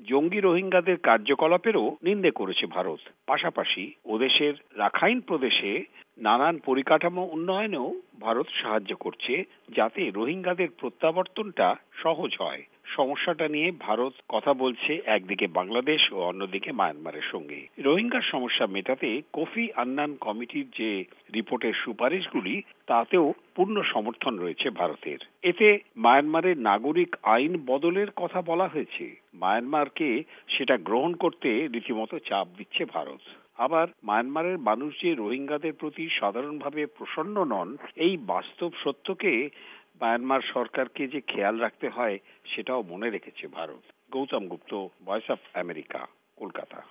জঙ্গি রোহিঙ্গাদের কার্যকলাপেরও নিন্দে করেছে ভারত। পাশাপাশি ওদেশের রাখাইন প্রদেশে নানান পরিকাঠামো উন্নয়নেও ভারত সাহায্য করছে, যাতে রোহিঙ্গাদের প্রত্যাবর্তনটা সহজ হয়। সমস্যাটা নিয়ে ভারত কথা বলছে একদিকে বাংলাদেশ ও অন্যদিকে মায়ানমারের সঙ্গে। রোহিঙ্গার সমস্যা মেটাতে কোফি আন্নান কমিটির যে রিপোর্টের সুপারিশগুলি, তাতেও পূর্ণ সমর্থন রয়েছে ভারতের। এতে মায়ানমারের নাগরিক আইন বদলের কথা বলা হয়েছে। মায়ানমারকে সেটা গ্রহণ করতে রীতিমতো চাপ দিচ্ছে ভারত। আবার মায়ানমারের মানুষ যে রোহিঙ্গাদের প্রতি সাধারণভাবে প্রসন্ন নন, এই বাস্তব সত্যকে মায়ানমার সরকারকে যে খেয়াল রাখতে হয় সেটাও মনে রেখেছে ভারত। Gautam Gupta, voice of America, Kolkata.